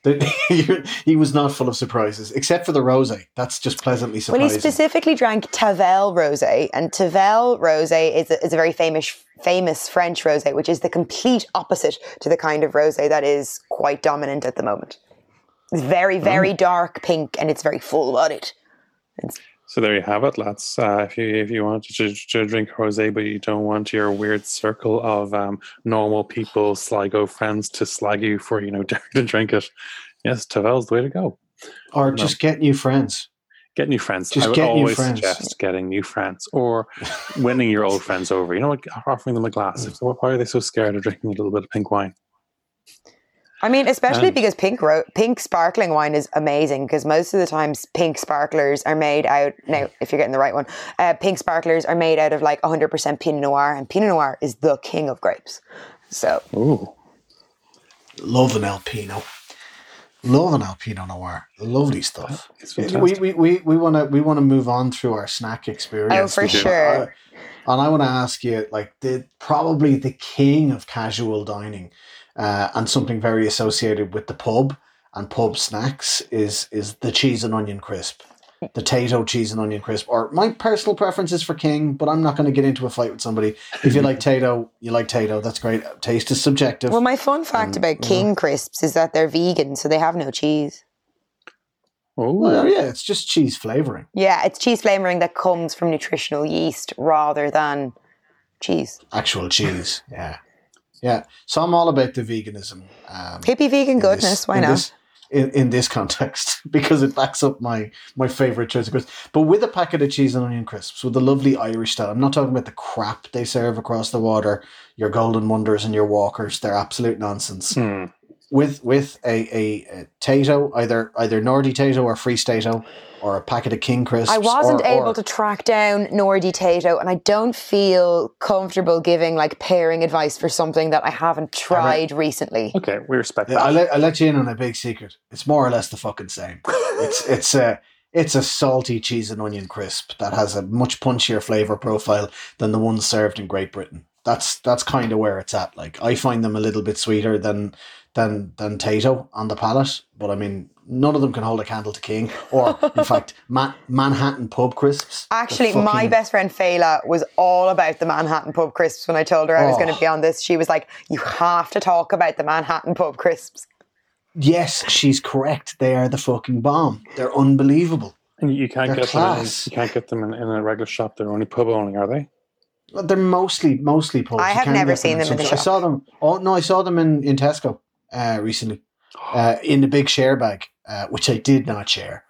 he was not full of surprises, except for the rosé. That's just pleasantly surprising. Well, he specifically drank Tavel rosé, and Tavel rosé is a very famous French rosé, which is the complete opposite to the kind of rosé that is quite dominant at the moment. It's very, very dark pink, and it's very full-bodied. So there you have it, lads. If you want to drink rosé, but you don't want your weird circle of normal people, Sligo friends, to slag you for daring to drink it, yes, Tavel's the way to go. Or just get new friends. Get new friends. Just I would get new always friends. suggest getting new friends or winning your old friends over. You know what? Offering them a glass. Why are they so scared of drinking a little bit of pink wine? I mean, especially because pink sparkling wine is amazing, because most of the times pink sparklers are made out, now if you're getting the right one, pink sparklers are made out of like 100% Pinot Noir, and Pinot Noir is the king of grapes. So, Ooh. Love an Alpino. Love an Alpino Noir. Lovely stuff. It's fantastic. We want to move on through our snack experience. oh, for sure. And I want to ask you, like, probably the king of casual dining, and something very associated with the pub and pub snacks is the cheese and onion crisp. The Tayto cheese and onion crisp. Or my personal preference is for King, but I'm not going to get into a fight with somebody. If you like Tayto, you like Tayto. That's great. Taste is subjective. Well, my fun fact about King crisps is that they're vegan, so they have no cheese. Oh, Well, yeah, it's just cheese flavoring. Yeah, it's cheese flavouring that comes from nutritional yeast rather than cheese. Actual cheese. Yeah. Yeah. So I'm all about the veganism. Hippie vegan goodness, why not? In this context, because it backs up my favourite choice of crisps. But with a packet of cheese and onion crisps, with the lovely Irish style, I'm not talking about the crap they serve across the water, your Golden Wonders and your Walkers. They're absolute nonsense. With a Tayto, either Nordy Tayto or Free Tayto, or a packet of King crisps. I wasn't able to track down Nordy Tayto, and I don't feel comfortable giving like pairing advice for something that I haven't tried recently. okay, we respect that. I'll let you in on a big secret. It's more or less the fucking same. It's a salty cheese and onion crisp that has a much punchier flavour profile than the ones served in Great Britain. That's kind of where it's at. Like, I find them a little bit sweeter than Tayto on the palate, but I mean, none of them can hold a candle to King, or in fact, Manhattan pub crisps. Actually, my best friend Fela was all about the Manhattan pub crisps when I told her I was going to be on this. She was like, you have to talk about the Manhattan pub crisps. Yes, she's correct. They are the fucking bomb. They're unbelievable. And you can't They're get class. them. You can't get them in a regular shop. They're only pub only, are they? Well, they're mostly pubs. I have never seen them in the shop. I saw them. Oh no, I saw them in Tesco recently, in the big share bag, which I did not share.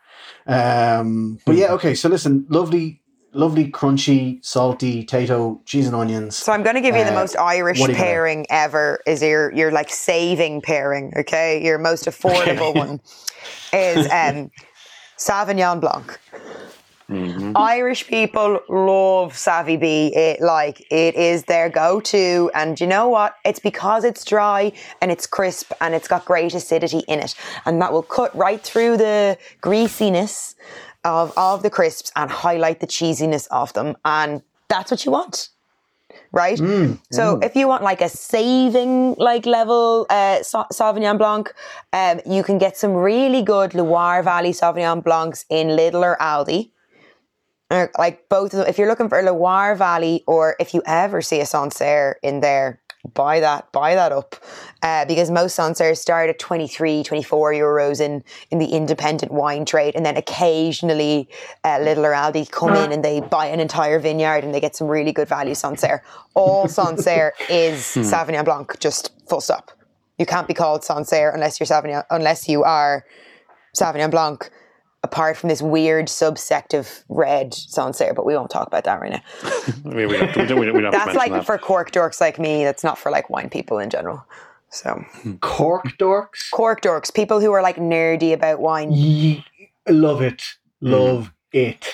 But yeah, okay. So listen, lovely, crunchy, salty Tayto cheese and onions. So I'm going to give you the most Irish what do you pairing ever. Is your like saving pairing? Okay, your most affordable one is Sauvignon Blanc. Mm-hmm. Irish people love Savvy B. It is their go-to, and you know what? It's because it's dry and it's crisp and it's got great acidity in it, and that will cut right through the greasiness of the crisps and highlight the cheesiness of them, and that's what you want, right? So if you want like a saving like level Sauvignon Blanc, you can get some really good Loire Valley Sauvignon Blancs in Lidl or Aldi. Like both of them. If you're looking for Loire Valley, or if you ever see a Sancerre in there, buy that up, because most Sancerres start at 23, 24 euros in the independent wine trade, and then occasionally Lidl or Aldi come in and they buy an entire vineyard and they get some really good value Sancerre. All Sancerre is Sauvignon Blanc, just full stop. You can't be called Sancerre unless you are Sauvignon Blanc, apart from this weird subsect of red Sancerre, but we won't talk about that right now. we don't That's like that. for cork dorks like me. That's not for like wine people in general. So Cork dorks. cork dorks, people who are like nerdy about wine. Love it. Love it.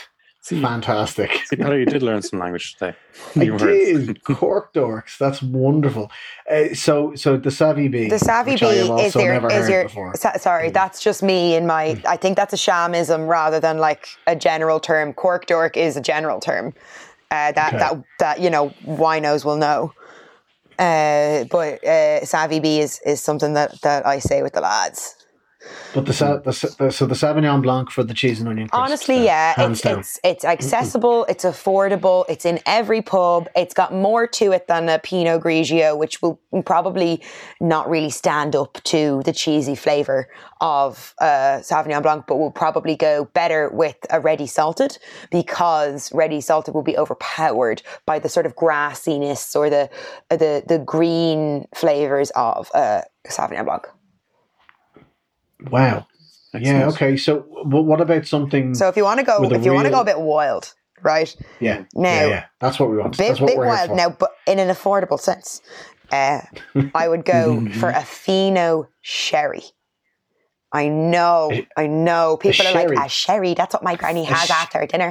Fantastic. See, Paddy, you did learn some language today. I did. Cork dorks. That's wonderful. So the Savvy Bee. The Savvy which I Bee have also never heard before. Sorry, that's just me in my. I think that's a shamism rather than like a general term. Cork dork is a general term. That winos will know. But Savvy Bee is something that I say with the lads. But the Sauvignon Blanc for the cheese and onion crisps. Honestly, yeah, it's accessible, it's affordable, it's in every pub. It's got more to it than a Pinot Grigio, which will probably not really stand up to the cheesy flavour of Sauvignon Blanc, but will probably go better with a ready salted, because ready salted will be overpowered by the sort of grassiness or the green flavours of Sauvignon Blanc. Wow. Excellent. Yeah. Okay. So, what about something? So, if you want to go, a bit wild, right? Yeah. Now, yeah. That's what we want. Bit That's what we're wild here for. now, but in an affordable sense. I would go for a Fino sherry. I know. People are like, a sherry. That's what my granny has after dinner.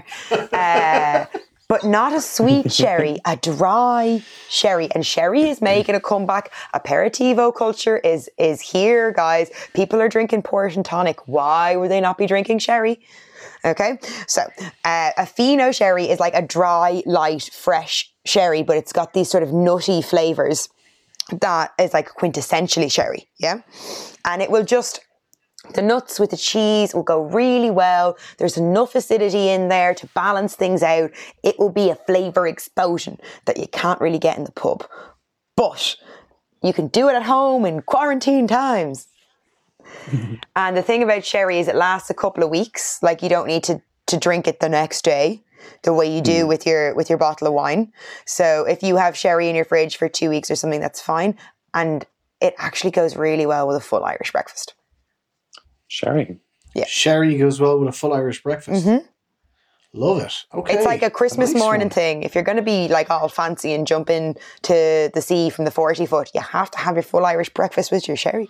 But not a sweet sherry, a dry sherry. And sherry is making a comeback. Aperitivo culture is here, guys. People are drinking port and tonic. Why would they not be drinking sherry? Okay, so a Fino sherry is like a dry, light, fresh sherry, but it's got these sort of nutty flavours that is like quintessentially sherry, yeah? And it will just... The nuts with the cheese will go really well. There's enough acidity in there to balance things out. It will be a flavour explosion that you can't really get in the pub. But you can do it at home in quarantine times. And the thing about sherry is it lasts a couple of weeks. Like, you don't need to drink it the next day the way you do with your bottle of wine. So if you have sherry in your fridge for 2 weeks or something, that's fine. And it actually goes really well with a full Irish breakfast. Sherry. Yeah. Sherry goes well with a full Irish breakfast. Mm-hmm. Love it. Okay. It's like a Christmas morning thing. If you're going to be like all fancy and jump into the sea from the 40 foot, you have to have your full Irish breakfast with your sherry.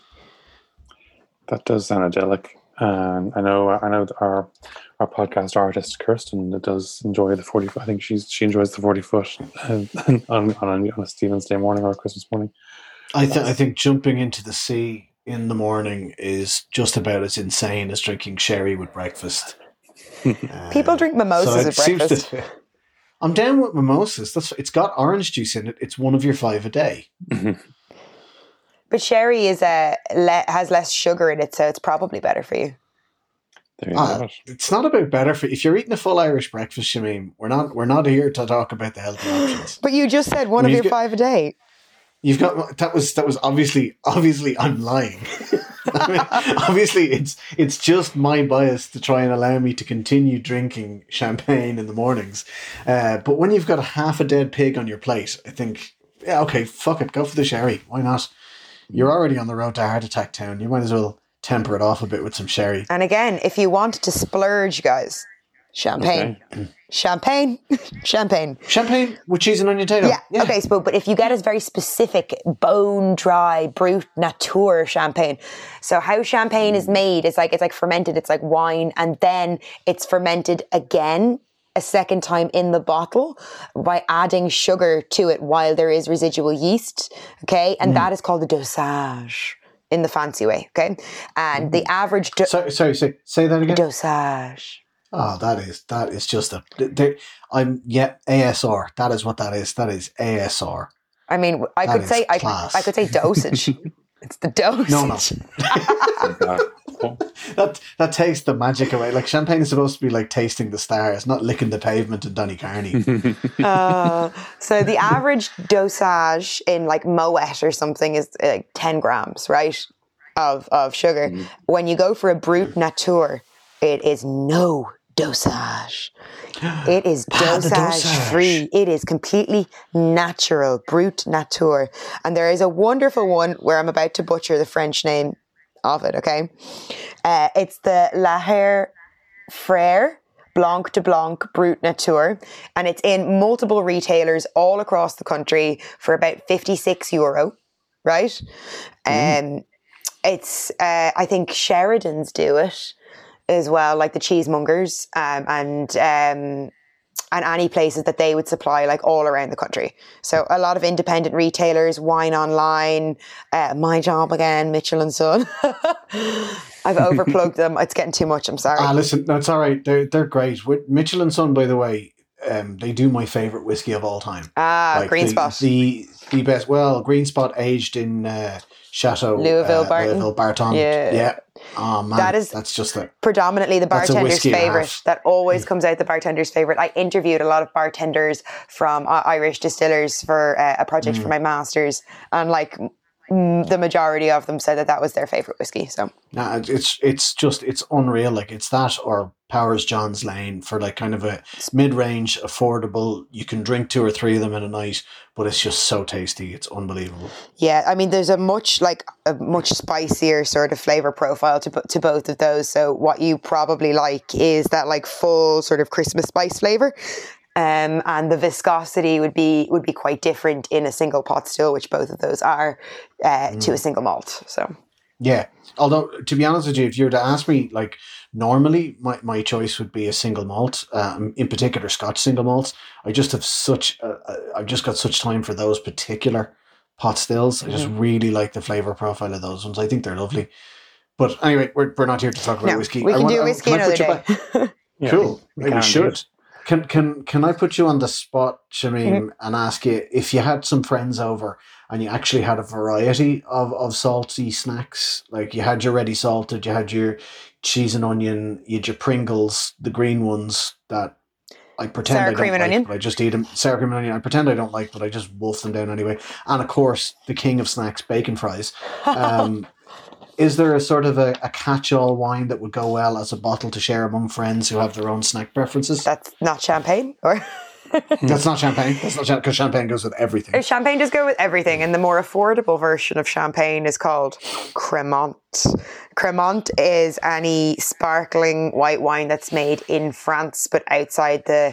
That does sound idyllic. And I know our podcast artist Kirsten does enjoy the 40 foot. I think she enjoys the 40 foot on a Stephen's Day morning or a Christmas morning. I think jumping into the sea in the morning is just about as insane as drinking sherry with breakfast. People drink mimosas with breakfast. I'm down with mimosas. It's got orange juice in it. It's one of your 5 a day. But sherry is has less sugar in it, so it's probably better for you. It's not about better for if you're eating a full Irish breakfast, Shamim. We're not here to talk about the healthy options. But you just said one of your 5 a day. You've got that was obviously I'm lying. I mean, obviously it's just my bias to try and allow me to continue drinking champagne in the mornings. But when you've got a half a dead pig on your plate, I think, yeah, okay, fuck it, go for the sherry. Why not? You're already on the road to heart attack town. You might as well temper it off a bit with some sherry. And again, if you want to splurge, guys, champagne. Okay. Champagne with cheese and onion tato. Yeah. Okay, but if you get a very specific bone dry brut nature champagne. So how champagne is made is it's like fermented, it's like wine, and then it's fermented again a second time in the bottle by adding sugar to it while there is residual yeast. Okay, and that is called the dosage in the fancy way. Okay, and the average. Sorry, say that again. Dosage. Oh, that is just ASR. That is what that is. That is ASR. I mean, I could say dosage. It's the dosage. No. that takes the magic away. Like, champagne is supposed to be like tasting the stars, not licking the pavement in Donnycarney. So the average dosage in like Moet or something is like 10 grams, right, of sugar. When you go for a brut nature, it is no dosage. It is dosage free. It is completely natural, brut nature. And there is a wonderful one where I'm about to butcher the French name of it, okay? It's the La Hare Frère Blanc de Blanc Brut Nature, and it's in multiple retailers all across the country for about €56, right? It's I think Sheridan's do it. as well, like the cheesemongers, and any places that they would supply, like all around the country. So a lot of independent retailers, Wine Online, My Job Again, Mitchell and Son. I've overplugged them. It's getting too much. I'm sorry. Listen, no, it's all right. They're great. With Mitchell and Son, by the way, they do my favorite whiskey of all time. Green Spot. The best. Well, Green Spot aged in Chateau Louisville Barton. Yeah. Oh man, that's just predominantly the bartender's favorite. That always comes out the bartender's favorite. I interviewed a lot of bartenders from Irish distillers for a project for my master's, and like the majority of them said that was their favorite whiskey. So it's unreal. Like it's that or Powers John's Lane for like kind of a mid-range, affordable. You can drink 2 or 3 of them in a night, but it's just so tasty. It's unbelievable. Yeah, I mean, there's a much spicier sort of flavor profile to both of those. So what you probably like is that like full sort of Christmas spice flavor. And the viscosity would be quite different in a single pot still, which both of those are, to a single malt. So yeah, although to be honest with you, if you were to ask me, like normally my choice would be a single malt, in particular Scotch single malts. I just have I've just got such time for those particular pot stills. I just really like the flavor profile of those ones. I think they're lovely. But anyway, we're not here to talk about whiskey. We can do whiskey another day. Cool. We should. Can I put you on the spot, Shamim, and ask you if you had some friends over and you actually had a variety of salty snacks? Like you had your ready salted, you had your cheese and onion, you had your Pringles, the green ones that I pretend I don't like, but I just eat them. Sour cream and onion. I pretend I don't like, but I just wolf them down anyway. And of course, the king of snacks, bacon fries. Is there a sort of a catch-all wine that would go well as a bottle to share among friends who have their own snack preferences? That's not champagne, or that's not champagne. That's not because champagne goes with everything. Champagne does go with everything, and the more affordable version of champagne is called Cremant. Cremant is any sparkling white wine that's made in France, but outside the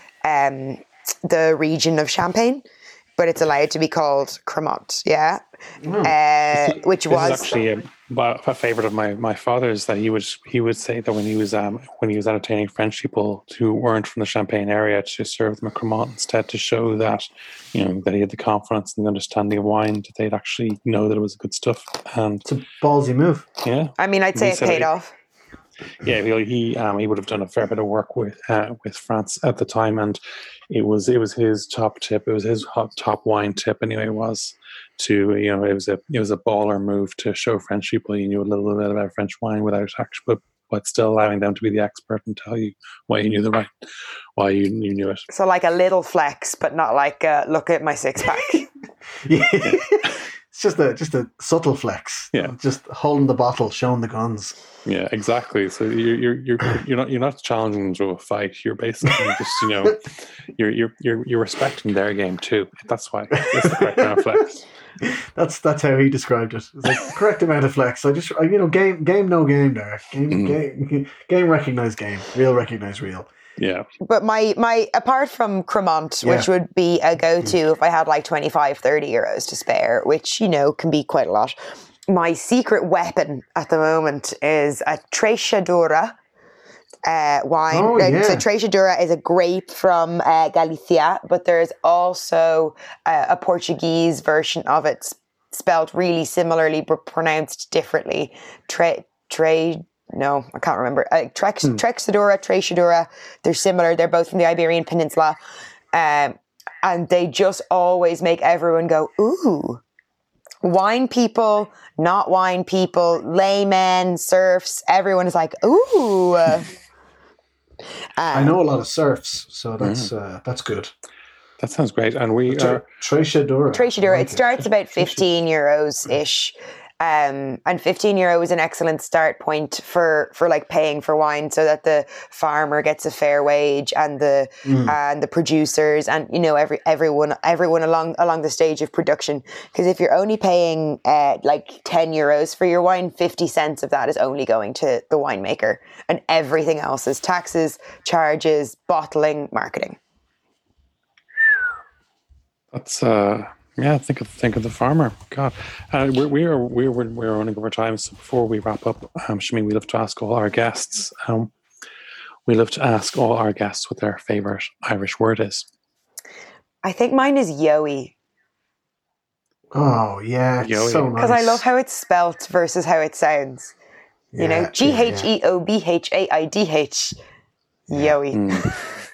region of Champagne. But it's allowed to be called Cremant, yeah. Which was actually a favorite of my father's, that he would say that when he was entertaining French people who weren't from the Champagne area, to serve them a Cremant instead, to show that that he had the confidence and the understanding of wine, that they'd actually know that it was good stuff. And it's a ballsy move. Yeah, I mean, I'd say it paid off. Yeah, he would have done a fair bit of work with France at the time, and it was his top tip. It was his top wine tip anyway. Was to it was a baller move to show French people you knew a little bit about French wine without actually, but still allowing them to be the expert and tell you why you knew it. So like a little flex, but not like look at my 6-pack. Yeah. It's just a subtle flex. Yeah, just holding the bottle, showing the guns. Yeah, exactly. So you're not challenging them to a fight. You're basically just you're respecting their game too. That's why. That's the correct amount of flex. That's how he described it. It's like correct amount of flex. Game no game there. Game recognize game. Real recognize real. Yeah. But my apart from Cremant, which would be a go-to if I had like 25, 30 euros to spare, which, can be quite a lot. My secret weapon at the moment is a Treixadura wine. Oh, yeah. So Treixadura is a grape from Galicia, but there's also a Portuguese version of it spelled really similarly but pronounced differently. No, I can't remember. Treixadura, they're similar. They're both from the Iberian Peninsula. And they just always make everyone go, ooh. Wine people, not wine people, laymen, serfs, everyone is like, ooh. I know a lot of serfs, so that's good. That sounds great. And we are... Treixadura. It starts about 15 euros-ish. And 15 euro is an excellent start point for like paying for wine, so that the farmer gets a fair wage and the producers and everyone along the stage of production. Because if you're only paying like 10 euros for your wine, 50 cents of that is only going to the winemaker, and everything else is taxes, charges, bottling, marketing. Yeah, think of the farmer. God, we're running over time. So before we wrap up, Shimeen, we love to ask all our guests. What their favorite Irish word is. I think mine is yoey. Oh yeah, it's Yoey. so nice. Because I love how it's spelt versus how it sounds. You know, GHEOBHAIDH. Yoey.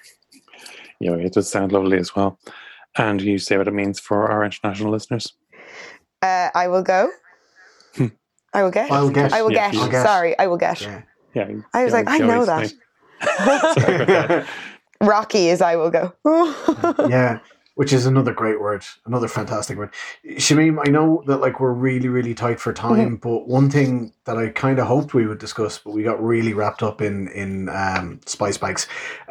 Yoey. It does sound lovely as well. And you say what it means for our international listeners? I will go. I will get. I'll get. I will Yeah, get. I'll get. Sorry, I will get. Yeah. I was like, I know that. Sorry about that. Rocky is I will go. Yeah, which is another great word, another fantastic word. Shimeen, I know that like we're really, really tight for time, but one thing that I kind of hoped we would discuss, but we got really wrapped up in spice bags.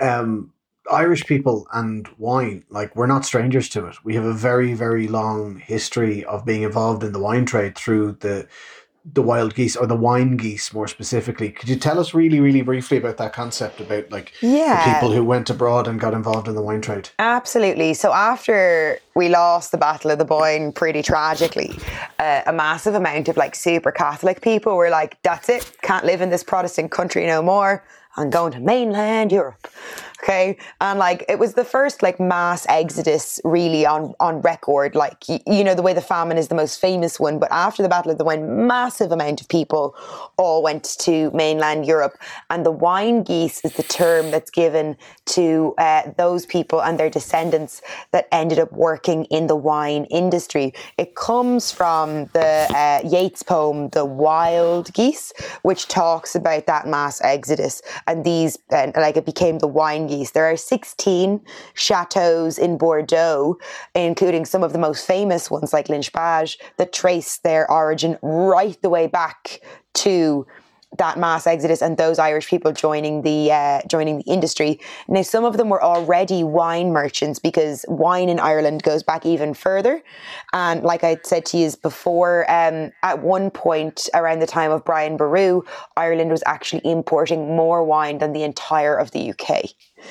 Irish people and wine, like we're not strangers to it. We have a very, very long history of being involved in the wine trade through the wild geese, or the wine geese more specifically. Could you tell us really, really briefly about that concept, about like the people who went abroad and got involved in the wine trade? Absolutely. So after we lost the Battle of the Boyne pretty tragically, a massive amount of like super Catholic people were like, that's it, can't live in this Protestant country no more. I'm going to mainland Europe. Okay. And like, it was the first like mass exodus really on record. Like, you know, the way the famine is the most famous one, but after the Battle of the Boyne, massive amount of people all went to mainland Europe. And the wine geese is the term that's given to those people and their descendants that ended up working in the wine industry. It comes from the Yeats poem, The Wild Geese, which talks about that mass exodus. And these, like it became the wine geese. There are 16 chateaux in Bordeaux, including some of the most famous ones like Lynch-Bages, that trace their origin right the way back to that mass exodus and those Irish people joining the industry. Now, some of them were already wine merchants because wine in Ireland goes back even further. And like I said to you before, at one point around the time of Brian Boru, Ireland was actually importing more wine than the entire of the UK.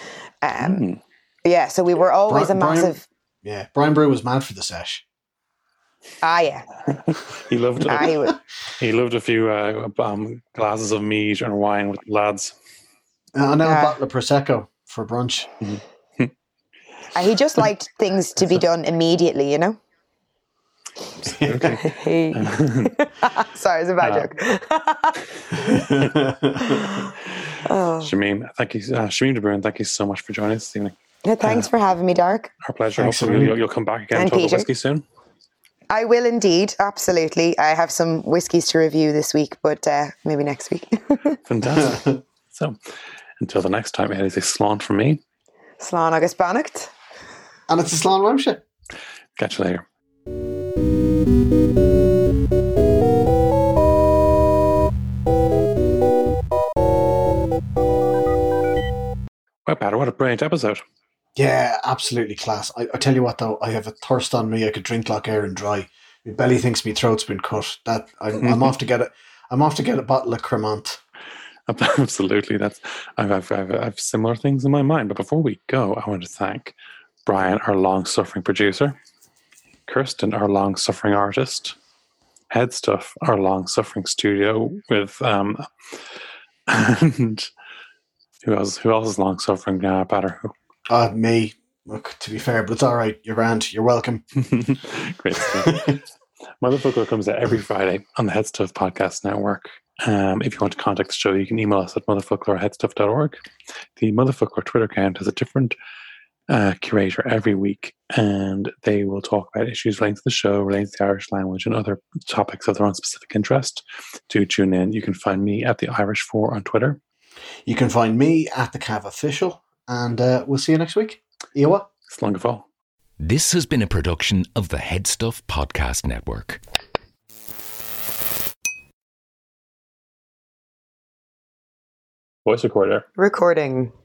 Yeah, so we were always massive... Brian Boru was mad for the sesh. Yeah. He loved it. He loved a few glasses of mead and wine with the lads. And now a bottle of Prosecco for brunch. He just liked things to be done immediately, you know? Okay. Sorry, it's a bad joke. Shimeen, thank you. Shimeen de Bruin, thank you so much for joining us this evening. Yeah, thanks for having me, Dark. Our pleasure. Hopefully you'll come back again and talk about whiskey soon. I will indeed, absolutely. I have some whiskies to review this week, but maybe next week. Fantastic. So, until the next time, it is a slán from me. Slán agus Bannacht. And it's a slán Ramsha. Catch you later. Well, Peter, what a brilliant episode. Yeah, absolutely class. I tell you what though, I have a thirst on me. I could drink Loch Erin dry. My belly thinks my throat's been cut. That I'm off to get it. I'm off to get a bottle of Cremant. Absolutely. I've similar things in my mind. But before we go, I want to thank Brian, our long-suffering producer, Kirsten, our long-suffering artist, Headstuff, our long-suffering studio with and who else is long-suffering now, Patter? Me. Look, to be fair, but it's all right. You're grand. You're welcome. Great stuff. Motherfucker comes out every Friday on the Headstuff Podcast Network. If you want to contact the show, you can email us at motherfucker@headstuff.org. The Motherfucker Twitter account has a different curator every week, and they will talk about issues relating to the show, relating to the Irish language, and other topics of their own specific interest. Do tune in. You can find me at the Irish 4 on Twitter. You can find me at the Cav Official, and we'll see you next week. Ewa. Slán go fóill. This has been a production of the Headstuff Podcast Network. Voice recorder. Recording.